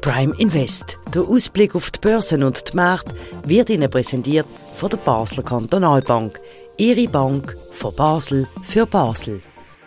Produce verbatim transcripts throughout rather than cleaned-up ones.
Prime Invest. Der Ausblick auf die Börsen und die Märkte wird Ihnen präsentiert von der Basler Kantonalbank. Ihre Bank von Basel für Basel.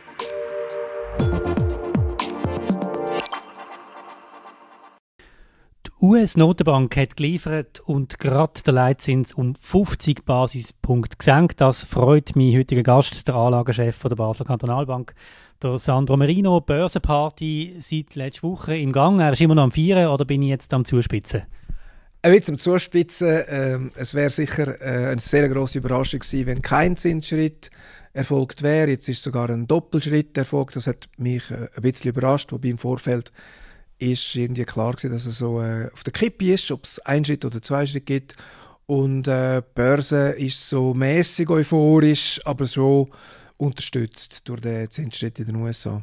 Die U S-Notenbank hat geliefert und gerade der Leitzins um fünfzig Basispunkte gesenkt. Das freut meinen heutigen Gast, der Anlagechef der Basler Kantonalbank, der Sandro Merino. Börsenparty seit letzter Woche im Gang. Er ist immer noch am Feiern oder bin ich jetzt am Zuspitzen? Ein bisschen am Zuspitzen. Ähm, es wäre sicher äh, eine sehr grosse Überraschung gewesen, wenn kein Zinsschritt erfolgt wäre. Jetzt ist sogar ein Doppelschritt erfolgt. Das hat mich äh, ein bisschen überrascht, wobei im Vorfeld ist irgendwie klar gewesen, dass es so äh, auf der Kippe ist, ob es einen Schritt oder zwei Schritte gibt. Und äh, die Börse ist so mäßig euphorisch, aber schon unterstützt durch den Zinsschritt in den U S A.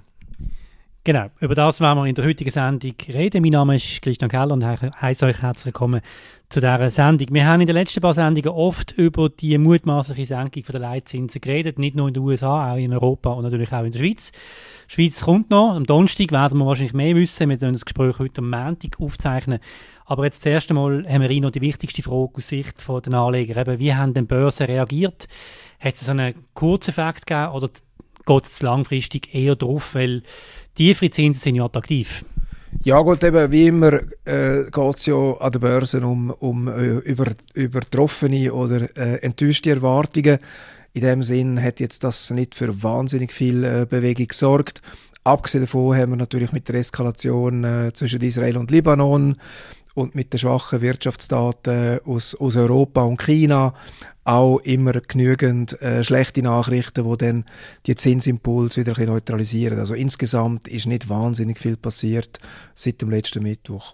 Genau, über das werden wir in der heutigen Sendung reden. Mein Name ist Christian Keller und ich heiße euch herzlich willkommen zu dieser Sendung. Wir haben in den letzten paar Sendungen oft über die mutmaßliche Senkung der Leitzinsen geredet, nicht nur in den U S A, auch in Europa und natürlich auch in der Schweiz. Die Schweiz kommt noch, am Donnerstag werden wir wahrscheinlich mehr wissen. Wir werden das Gespräch heute am Montag aufzeichnen. Aber jetzt zuerst einmal, Herr Merino, die wichtigste Frage aus Sicht der Anleger. Eben, wie haben die Börsen reagiert? Hat es einen Kurzeffekt gegeben oder geht es langfristig eher drauf, weil tiefere Zinsen sind ja attraktiv? Ja gut, eben wie immer äh, geht es ja an den Börsen um, um äh, über, übertroffene oder äh, enttäuschte Erwartungen. In dem Sinn hat jetzt das nicht für wahnsinnig viel äh, Bewegung gesorgt. Abgesehen davon haben wir natürlich mit der Eskalation äh, zwischen Israel und Libanon und mit den schwachen Wirtschaftsdaten aus, aus Europa und China auch immer genügend äh, schlechte Nachrichten, die dann die Zinsimpuls wieder ein bisschen neutralisieren. Also insgesamt ist nicht wahnsinnig viel passiert seit dem letzten Mittwoch.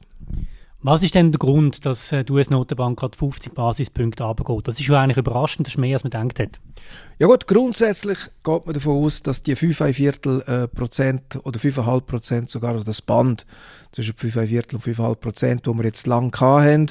Was ist denn der Grund, dass die U S-Notenbank gerade fünfzig Basispunkte runtergeht? Das ist ja eigentlich überraschend, das ist mehr, als man gedacht hat. Ja gut, grundsätzlich geht man davon aus, dass die fünf Komma fünf äh, Prozent oder fünf Komma fünf Prozent sogar, also das Band zwischen fünf Komma fünf und fünf Komma fünf Prozent, das wir jetzt lang hatten,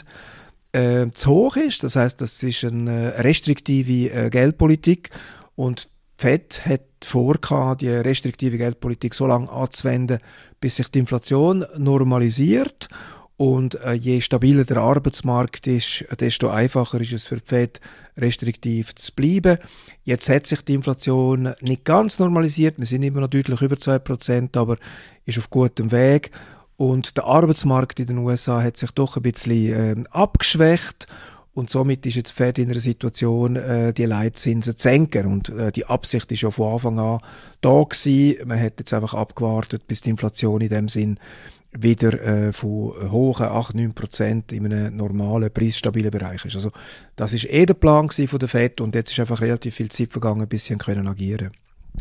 äh, zu hoch ist. Das heisst, das ist eine restriktive äh, Geldpolitik und die Fed hat vorgehabt, die restriktive Geldpolitik so lange anzuwenden, bis sich die Inflation normalisiert. Und äh, je stabiler der Arbeitsmarkt ist, desto einfacher ist es für die Fed, restriktiv zu bleiben. Jetzt hat sich die Inflation nicht ganz normalisiert. Wir sind immer noch deutlich über zwei Prozent, aber ist auf gutem Weg. Und der Arbeitsmarkt in den U S A hat sich doch ein bisschen äh, abgeschwächt. Und somit ist jetzt die Fed in einer Situation, äh, die Leitzinsen zu senken. Und äh, die Absicht ist ja von Anfang an da gewesen. Man hat jetzt einfach abgewartet, bis die Inflation in dem Sinn wieder äh, von hohen acht bis neun Prozent in einem normalen, preisstabilen Bereich ist. Also das ist eh der Plan von der Fed und jetzt ist einfach relativ viel Zeit vergangen, bis sie können agieren.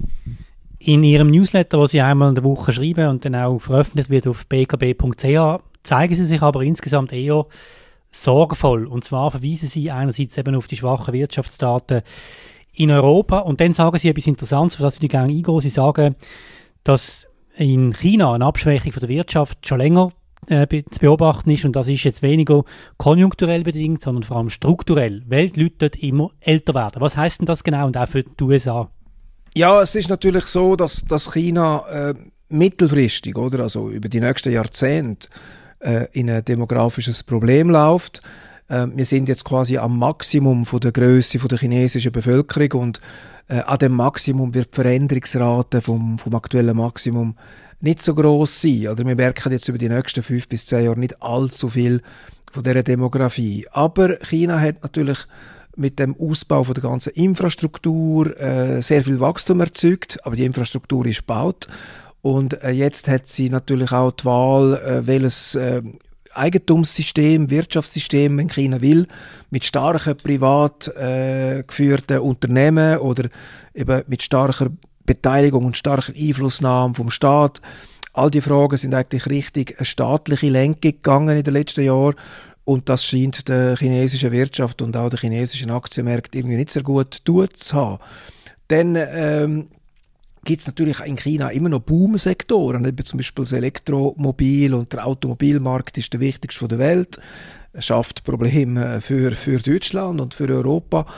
In Ihrem Newsletter, den Sie einmal in der Woche schreiben und dann auch veröffentlicht wird auf b k b punkt c h, zeigen Sie sich aber insgesamt eher sorgenvoll. Und zwar verweisen Sie einerseits eben auf die schwachen Wirtschaftsdaten in Europa und dann sagen Sie etwas Interessantes, auf das ich gerne eingehen. Sie sagen, dass in China eine Abschwächung von der Wirtschaft schon länger äh, zu beobachten ist und das ist jetzt weniger konjunkturell bedingt, sondern vor allem strukturell, weil die Leute dort immer älter werden. Was heisst denn das genau und auch für die U S A? Ja, es ist natürlich so, dass, dass China äh, mittelfristig, oder, also über die nächsten Jahrzehnte äh, in ein demografisches Problem läuft. Äh, wir sind jetzt quasi am Maximum von der Grösse von der chinesischen Bevölkerung und Äh, an dem Maximum wird die Veränderungsrate vom, vom aktuellen Maximum nicht so gross sein. Oder wir merken jetzt über die nächsten fünf bis zehn Jahre nicht allzu viel von dieser Demografie. Aber China hat natürlich mit dem Ausbau von der ganzen Infrastruktur äh, sehr viel Wachstum erzeugt, aber die Infrastruktur ist gebaut. Und äh, jetzt hat sie natürlich auch die Wahl, äh, welches äh, Eigentumssystem, Wirtschaftssystem, wenn China will, mit starken privat äh, geführten Unternehmen oder eben mit starker Beteiligung und starker Einflussnahme vom Staat. All die Fragen sind eigentlich richtig eine staatliche Lenkung gegangen in den letzten Jahren und das scheint der chinesischen Wirtschaft und auch der chinesischen Aktienmärkte irgendwie nicht sehr gut tun zu haben. Dann ähm, gibt es natürlich in China immer noch Boomsektoren, eben zum Beispiel das Elektromobil und der Automobilmarkt ist der wichtigste der Welt, schafft Probleme für, für Deutschland und für Europa.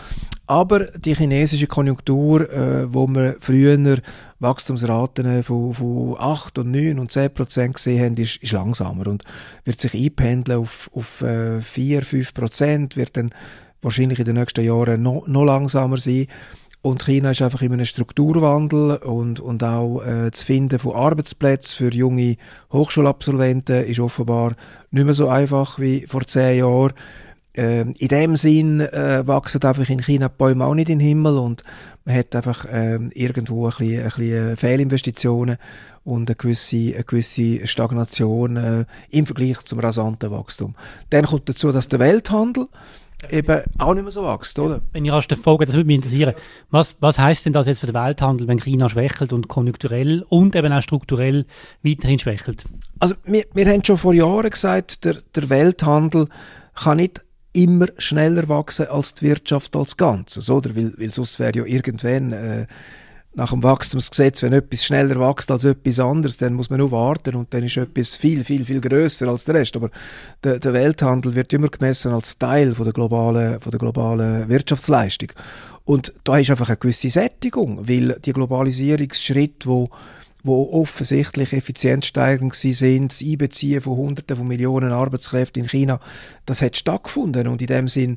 Aber die chinesische Konjunktur, äh, wo wir früher Wachstumsraten von, von acht und neun und zehn Prozent gesehen haben, ist, ist langsamer und wird sich einpendeln auf, auf äh, vier, fünf Prozent, wird dann wahrscheinlich in den nächsten Jahren noch, noch langsamer sein. Und China ist einfach in einem Strukturwandel und, und auch äh, das Finden von Arbeitsplätzen für junge Hochschulabsolventen ist offenbar nicht mehr so einfach wie vor zehn Jahren. Ähm, in dem Sinn äh, wachsen einfach in China die Bäume auch nicht in den Himmel und man hat einfach äh, irgendwo ein bisschen, ein bisschen Fehlinvestitionen und eine gewisse, eine gewisse Stagnation äh, im Vergleich zum rasanten Wachstum. Dann kommt dazu, dass der Welthandel eben auch nicht mehr so wächst, oder? Wenn ich rasch folge, das würde mich interessieren. Was, was heisst denn das jetzt für den Welthandel, wenn China schwächelt und konjunkturell und eben auch strukturell weiterhin schwächelt? Also wir, wir haben schon vor Jahren gesagt, der, der Welthandel kann nicht immer schneller wachsen als die Wirtschaft als Ganzes, oder? Weil, weil sonst wäre ja irgendwann äh, nach dem Wachstumsgesetz, wenn etwas schneller wächst als etwas anderes, dann muss man nur warten und dann ist etwas viel, viel, viel grösser als der Rest. Aber der, der Welthandel wird immer gemessen als Teil von der globalen, von der globalen Wirtschaftsleistung. Und da ist einfach eine gewisse Sättigung, weil die Globalisierungsschritte, wo wo offensichtlich effizienzsteigernd sind, das Einbeziehen von Hunderten von Millionen Arbeitskräften in China, das hat stattgefunden und in dem Sinn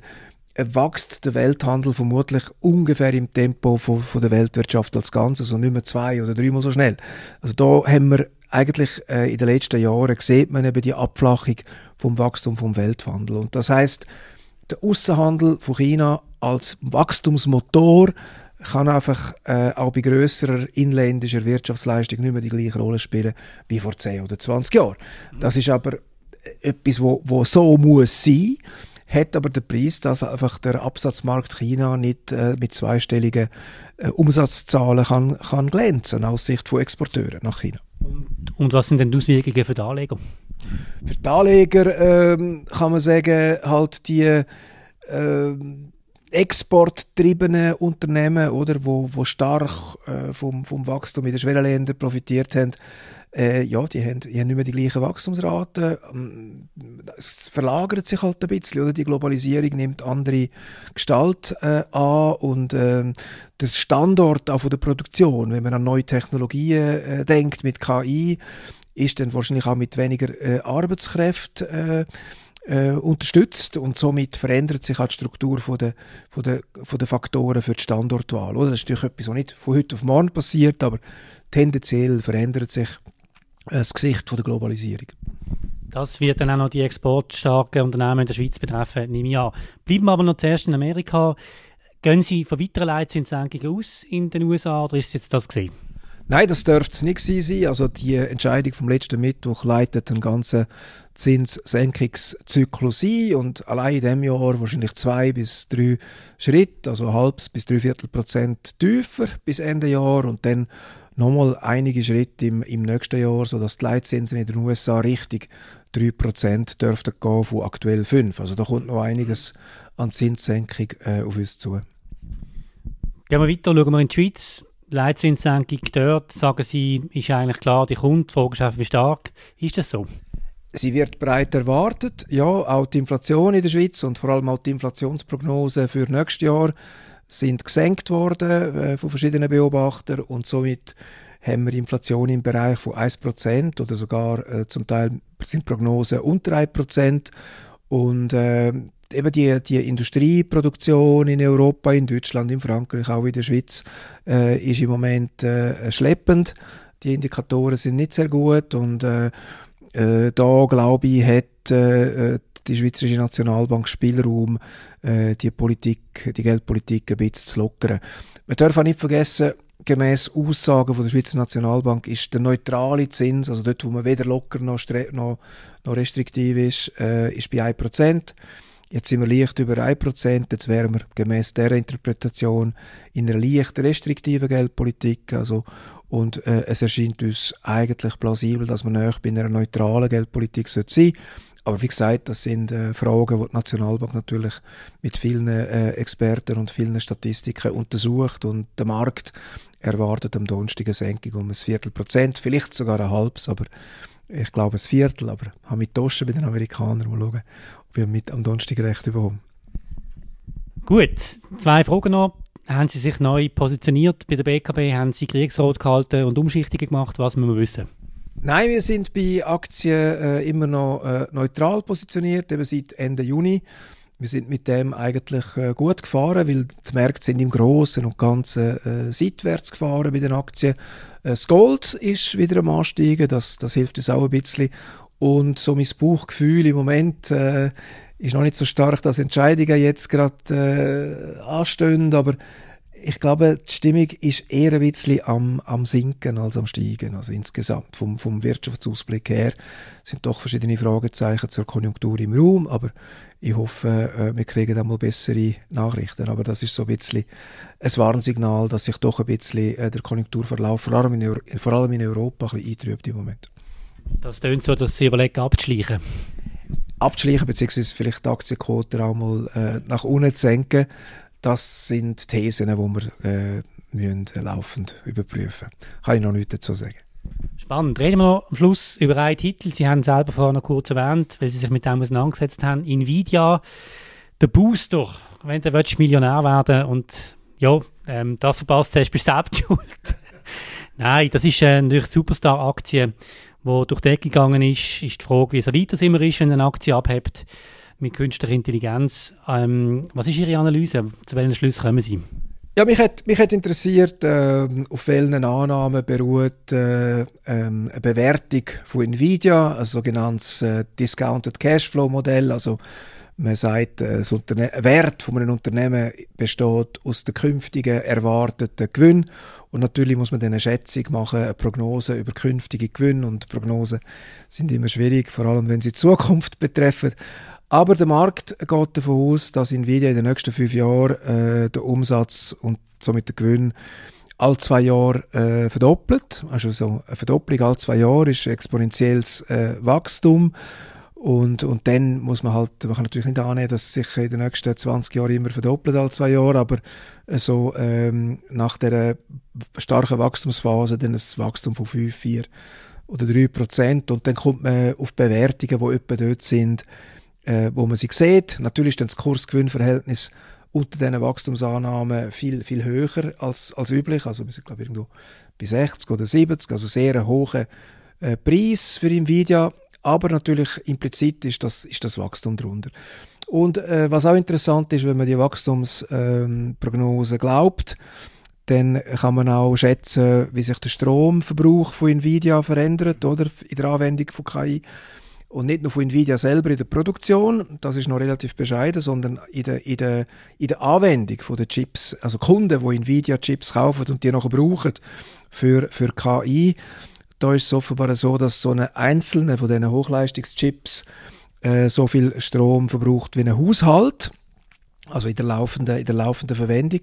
wächst der Welthandel vermutlich ungefähr im Tempo von, von der Weltwirtschaft als Ganzes und nicht mehr zwei- oder dreimal so schnell. Also da haben wir eigentlich äh, in den letzten Jahren sieht man eben die Abflachung vom Wachstum vom Welthandel. Und das heißt, der Aussenhandel von China als Wachstumsmotor kann einfach äh, auch bei grösserer inländischer Wirtschaftsleistung nicht mehr die gleiche Rolle spielen wie vor zehn oder zwanzig Jahren. Das ist aber etwas, wo, wo so muss sein, hat aber den Preis, dass einfach der Absatzmarkt China nicht äh, mit zweistelligen äh, Umsatzzahlen kann, kann glänzen aus Sicht von Exporteuren nach China. Und, und was sind denn die Auswirkungen für die Anleger? Für die Anleger ähm, kann man sagen, halt die äh, exportgetriebenen Unternehmen, oder, wo, wo stark äh, vom, vom Wachstum in den Schwellenländern profitiert haben, äh, ja, die haben, die haben nicht mehr die gleichen Wachstumsraten. Es verlagert sich halt ein bisschen, oder? Die Globalisierung nimmt andere Gestalt äh, an und äh, der Standort auch von der Produktion, wenn man an neue Technologien äh, denkt, mit K I, ist dann wahrscheinlich auch mit weniger äh, Arbeitskräften äh, Äh, unterstützt und somit verändert sich auch die Struktur von der, von der, von der Faktoren für die Standortwahl. Oder? Das ist natürlich etwas, was nicht von heute auf morgen passiert, aber tendenziell verändert sich äh, das Gesicht von der Globalisierung. Das wird dann auch noch die exportstarken Unternehmen in der Schweiz betreffen, nehme ich an. Bleiben wir aber noch zuerst in Amerika. Gehen Sie von weiteren Leitzinssenkungen aus in den U S A oder ist jetzt das gesehen? Nein, das dürfte es nicht sein. Also die Entscheidung vom letzten Mittwoch leitet einen ganzen Zinssenkungszyklus ein und allein in diesem Jahr wahrscheinlich zwei bis drei Schritte, also halbes bis dreiviertel Prozent tiefer bis Ende Jahr und dann nochmal einige Schritte im, im nächsten Jahr, sodass die Leitzinsen in den U S A richtig drei Prozent dürften gehen von aktuell fünf. Also da kommt noch einiges an Zinssenkung äh, auf uns zu. Gehen wir weiter, schauen wir in die Schweiz. Die Leitzinssenkung dort, sagen Sie, ist eigentlich klar, die kommt, die Frage ist einfach, wie stark. Ist das so? Sie wird breit erwartet. Ja, auch die Inflation in der Schweiz und vor allem auch die Inflationsprognosen für nächstes Jahr sind gesenkt worden äh, von verschiedenen Beobachtern und somit haben wir Inflation im Bereich von ein Prozent oder sogar äh, zum Teil sind Prognosen unter ein Prozent und äh, eben die, die Industrieproduktion in Europa, in Deutschland, in Frankreich, auch in der Schweiz, äh, ist im Moment äh, schleppend. Die Indikatoren sind nicht sehr gut und äh, äh, da, glaube ich, hat äh, die Schweizerische Nationalbank Spielraum, äh, die Politik, die Geldpolitik ein bisschen zu lockern. Man darf auch nicht vergessen, gemäss Aussagen von der Schweizer Nationalbank ist der neutrale Zins, also dort, wo man weder locker noch, noch, noch restriktiv ist, äh, ist bei ein Prozent. Jetzt sind wir leicht über ein Prozent, jetzt wären wir gemäss dieser Interpretation in einer leicht restriktiven Geldpolitik. Also, und äh, es erscheint uns eigentlich plausibel, dass man näher bei einer neutralen Geldpolitik sein sollte. Aber wie gesagt, das sind äh, Fragen, die die Nationalbank natürlich mit vielen äh, Experten und vielen Statistiken untersucht. Und der Markt erwartet am Donnerstag eine Senkung um ein Viertel Prozent, vielleicht sogar ein halbes, aber ich glaube ein Viertel. Aber habe mit Toschen bei den Amerikanern mal schauen, ob wir mit am Donnerstag recht überhaupt. Gut, zwei Fragen noch. Haben Sie sich neu positioniert bei der B K B? Haben Sie Kriegsrat gehalten und Umschichtungen gemacht? Was müssen wir wissen? Nein, wir sind bei Aktien äh, immer noch äh, neutral positioniert, eben seit Ende Juni. Wir sind mit dem eigentlich äh, gut gefahren, weil die Märkte sind im Großen und Ganzen äh, seitwärts gefahren bei den Aktien. Äh, das Gold ist wieder am Ansteigen, das, das hilft uns auch ein bisschen. Und so mein Bauchgefühl im Moment äh, ist noch nicht so stark, dass Entscheidungen jetzt gerade äh, anstehen, aber ich glaube, die Stimmung ist eher ein bisschen am, am Sinken als am Steigen. Also insgesamt vom, vom Wirtschaftsausblick her sind doch verschiedene Fragezeichen zur Konjunktur im Raum, aber ich hoffe, äh, wir kriegen dann mal bessere Nachrichten. Aber das ist so ein bisschen ein Warnsignal, dass sich doch ein bisschen äh, der Konjunkturverlauf, vor allem in, Euro, vor allem in Europa, ein bisschen eintrübt im Moment. Das tönt so, dass Sie überlegen, abzuschleichen. Abzuschleichen, beziehungsweise vielleicht die Aktienquote auch mal äh, nach unten zu senken. Das sind Thesen, die wir äh, müssen laufend überprüfen. Kann ich noch nichts dazu sagen. Spannend. Reden wir noch am Schluss über einen Titel. Sie haben selber vorhin noch kurz erwähnt, weil Sie sich mit dem auseinandergesetzt haben. Nvidia, der Booster. Wenn du willst, Millionär werden und ja, ähm, das verpasst hast, bist du selbst schuld. Nein, das ist äh, natürlich eine Superstar-Aktie, die durch die Decke gegangen ist. Ist die Frage, wie solid das immer ist, wenn eine Aktie abhebt mit künstlicher Intelligenz. Ähm, was ist Ihre Analyse? Zu welchen Schlüssen kommen Sie? Ja, mich hat, mich hat interessiert, äh, auf welchen Annahmen beruht äh, äh, eine Bewertung von Nvidia, ein sogenanntes äh, Discounted Cashflow Modell. Also man sagt, äh, das Unterne- Wert von einem Unternehmen besteht aus den künftigen erwarteten Gewinn. Und natürlich muss man dann eine Schätzung machen, eine Prognose über künftige Gewinne. Und Prognosen sind immer schwierig, vor allem wenn sie die Zukunft betreffen. Aber der Markt geht davon aus, dass Nvidia in den nächsten fünf Jahren äh, den Umsatz und somit den Gewinn alle zwei Jahre äh, verdoppelt. Also so eine Verdopplung alle zwei Jahre ist exponentielles äh, Wachstum. Und, und dann muss man halt, man kann natürlich nicht annehmen, dass es sich in den nächsten zwanzig Jahren immer verdoppelt alle zwei Jahre, aber so ähm, nach der starken Wachstumsphase dann ein Wachstum von fünf, vier oder drei Prozent. Und dann kommt man auf Bewertungen, die etwa dort sind, Äh, wo man sie sieht. Natürlich ist dann das Kurs-Gewinn-Verhältnis unter diesen Wachstumsannahmen viel, viel höher als, als üblich. Also wir sind, glaube ich, irgendwo bei sechzig oder siebzig, also sehr ein hoher äh, Preis für Nvidia. Aber natürlich implizit ist das, ist das Wachstum drunter. Und äh, was auch interessant ist, wenn man die Wachstumsprognose ähm, glaubt, dann kann man auch schätzen, wie sich der Stromverbrauch von Nvidia verändert, oder? In der Anwendung von K I. Und nicht nur von Nvidia selber in der Produktion, das ist noch relativ bescheiden, sondern in der, in der, in der Anwendung von den Chips, also Kunden, die Nvidia-Chips kaufen und die nachher brauchen für, für K I. Da ist es offenbar so, dass so eine einzelne von diesen Hochleistungschips äh, so viel Strom verbraucht wie ein Haushalt, also in der laufenden, in der laufenden Verwendung.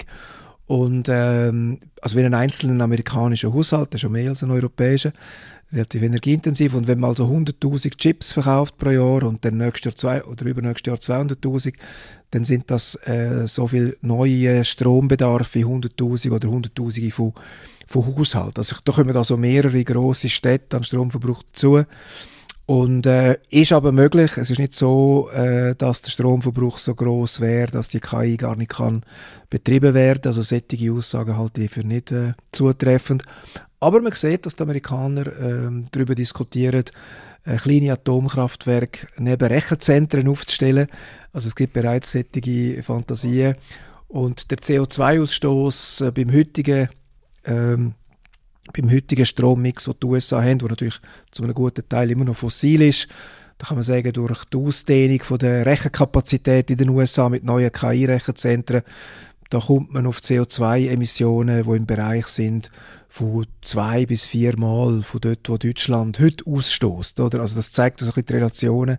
Und ähm, also wie ein einzelner amerikanischer Haushalt, das ist schon mehr als ein europäischer, relativ energieintensiv. Und wenn man also hunderttausend Chips verkauft pro Jahr und dann nächstes Jahr zwei oder übernächstes Jahr zweihunderttausend, dann sind das äh, so viel neue Strombedarf wie hunderttausend oder hunderttausende von, von Haushalten. Also da kommen also mehrere grosse Städte an Stromverbrauch dazu. Und äh, ist aber möglich, es ist nicht so, äh, dass der Stromverbrauch so gross wäre, dass die K I gar nicht kann betrieben werden. Also solche Aussagen halte ich für nicht äh, zutreffend. Aber man sieht, dass die Amerikaner äh, darüber diskutieren, äh, kleine Atomkraftwerke neben Rechenzentren aufzustellen. Also es gibt bereits solche Fantasien. Und der C O zwei Ausstoß äh, beim heutigen ähm, beim heutigen Strommix, den die U S A haben, der natürlich zu einem guten Teil immer noch fossil ist, da kann man sagen, durch die Ausdehnung von der Rechenkapazität in den U S A mit neuen K I-Rechenzentren, da kommt man auf C O zwei Emissionen, die im Bereich sind von zwei bis vier Mal von dort, wo Deutschland heute ausstößt. Oder? Also das zeigt so ein bisschen die Relationen.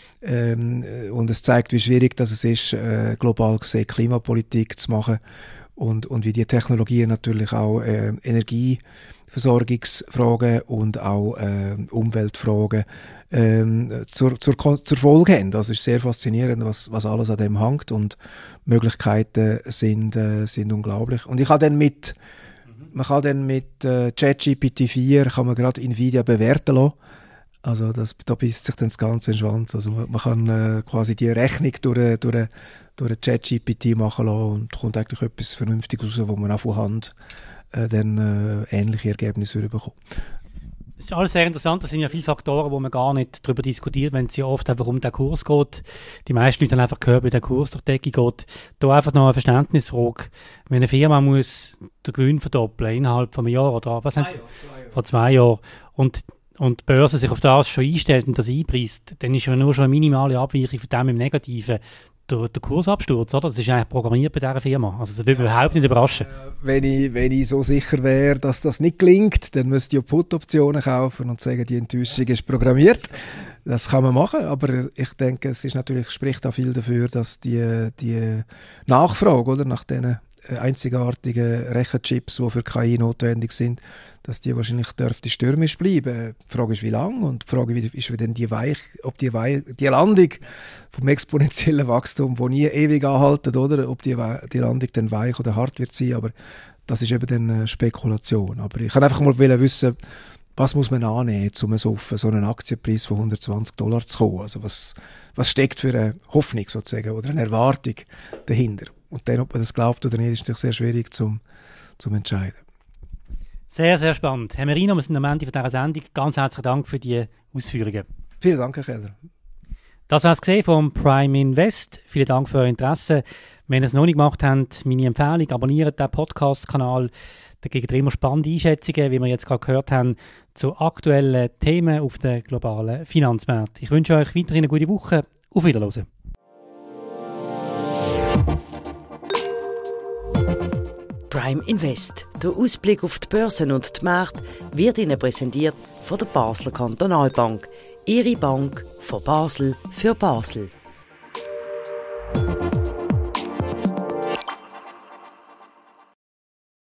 Ähm, und es zeigt, wie schwierig das es ist, äh, global gesehen Klimapolitik zu machen. Und, und wie die Technologien natürlich auch äh, Energieversorgungsfragen und auch äh, Umweltfragen äh, zur, zur, zur Folge haben. Das ist sehr faszinierend, was, was alles an dem hängt, und Möglichkeiten sind, äh, sind unglaublich. Und ich habe dann mit, mhm. man kann dann mit äh, ChatGPT vier kann man gerade Nvidia bewerten lassen. Also das, da beißt sich dann das Ganze in den Schwanz. Also man, man kann äh, quasi die Rechnung durch, durch, durch ChatGPT machen lassen und kommt eigentlich etwas Vernünftiges raus, wo man auch von Hand äh, dann äh, ähnliche Ergebnisse bekommt. Das ist alles sehr interessant. Das sind ja viele Faktoren, wo man gar nicht darüber diskutiert, wenn es ja oft einfach um den Kurs geht. Die meisten Leute haben einfach gehört, wie der Kurs durch die Decke geht. Da einfach noch eine Verständnisfrage. Wenn eine Firma muss den Gewinn verdoppeln innerhalb von einem Jahr oder was haben Sie? Vor zwei Jahren. Und, und die Börse sich auf das schon einstellt und das einpreist, dann ist ja nur schon eine minimale Abweichung von dem im Negativen. Der, der Kursabsturz, oder? Das ist eigentlich programmiert bei dieser Firma. Also das würde mich überhaupt nicht überraschen. Äh, wenn, ich, wenn ich so sicher wäre, dass das nicht gelingt, dann müsste ich Put-Optionen kaufen und sagen, die Enttäuschung ist programmiert. Das kann man machen, aber ich denke, es ist natürlich, spricht auch viel dafür, dass die, die Nachfrage, oder, nach diesen einzigartigen Rechenchips, die für K I notwendig sind, dass die wahrscheinlich dürfte stürmisch bleiben. Die Frage ist, wie lang, und die Frage ist, wie denn die Weich, ob die, Weich, die Landung vom exponentiellen Wachstum, das nie ewig anhaltet, oder, ob die, die Landung dann weich oder hart wird sein, aber das ist eben dann eine Spekulation. Aber ich kann einfach mal wissen, was muss man annehmen, um so auf so einen Aktienpreis von hundertzwanzig Dollar zu kommen? Also was, was steckt für eine Hoffnung sozusagen oder eine Erwartung dahinter? Und dann, ob man das glaubt oder nicht, ist natürlich sehr schwierig zum, zum entscheiden. Sehr, sehr spannend. Herr Merino, wir sind am Ende von dieser Sendung. Ganz herzlichen Dank für die Ausführungen. Vielen Dank, Herr Keller. Das war es gesehen vom Prime Invest. Vielen Dank für euer Interesse. Wenn ihr es noch nicht gemacht habt, meine Empfehlung, abonniert den Podcast-Kanal. Da gibt es immer spannende Einschätzungen, wie wir jetzt gerade gehört haben, zu aktuellen Themen auf den globalen Finanzmärkten. Ich wünsche euch weiterhin eine gute Woche. Auf Wiederhören. Prime Invest, der Ausblick auf die Börsen und die Märkte, wird Ihnen präsentiert von der Basler Kantonalbank. Ihre Bank von Basel für Basel.